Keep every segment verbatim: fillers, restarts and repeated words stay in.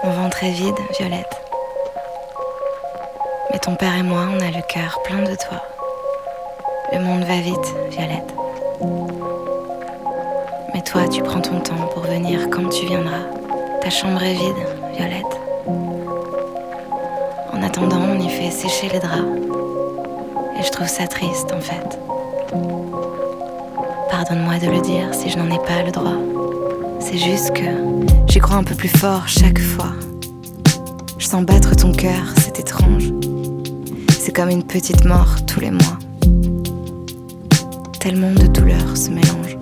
Mon ventre est vide, Violette. Mais ton père et moi, on a le cœur plein de toi. Le monde va vite, Violette. Mais toi, tu prends ton temps pour venir quand tu viendras. Ta chambre est vide, Violette. En attendant, on y fait sécher les draps. Et je trouve ça triste, en fait. Pardonne-moi de le dire si je n'en ai pas le droit. C'est juste que j'y crois un peu plus fort chaque fois. Je sens battre ton cœur, c'est étrange. C'est comme une petite mort tous les mois. Tellement de douleurs se mélangent.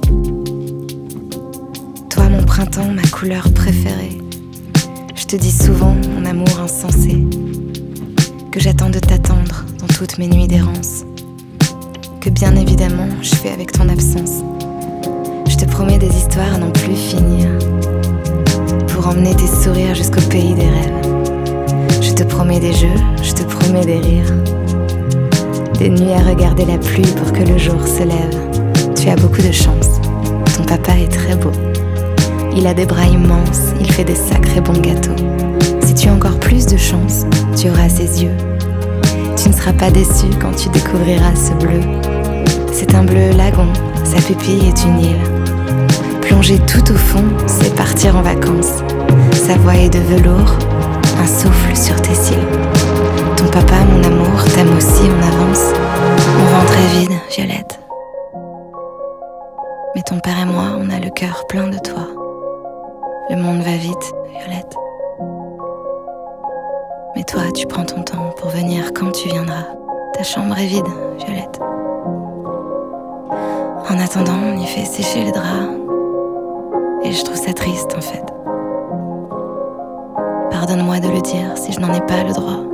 Toi, mon printemps, ma couleur préférée. Je te dis souvent mon amour insensé, que j'attends de t'attendre dans toutes mes nuits d'errance, que bien évidemment je fais avec ton absence. Je te promets des histoires à n'en plus finir, pour emmener tes sourires jusqu'au pays des rêves. Je te promets des jeux, je te promets des rires, des nuits à regarder la pluie pour que le jour se lève. Tu as beaucoup de chance, ton papa est très beau. Il a des bras immenses, il fait des sacrés bons gâteaux. Si tu as encore plus de chance, tu auras ses yeux. Tu ne seras pas déçu quand tu découvriras ce bleu. C'est un bleu lagon, sa pupille est une île. Plonger tout au fond, c'est partir en vacances. Sa voix est de velours, un souffle sur tes cils. Ton papa, mon amour, t'aime aussi en avance. Mon ventre est vide, Violette. Mais ton père et moi, on a le cœur plein de toi. Le monde va vite, Violette. Mais toi, tu prends ton temps pour venir quand tu viendras. Ta chambre est vide, Violette. En attendant, on y fait sécher les draps. Et je trouve ça triste, en fait. Pardonne-moi de le dire si je n'en ai pas le droit.